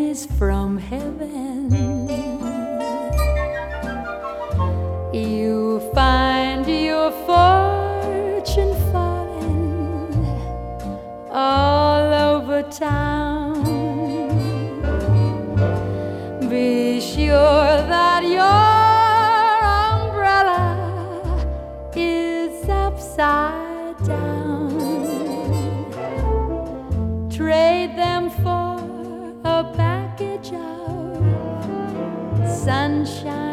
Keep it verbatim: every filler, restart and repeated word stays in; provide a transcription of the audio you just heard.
pennies from heaven. You find your fortune falling all over town. Be sure that your umbrella is upside down. Trade them for a package of sunshine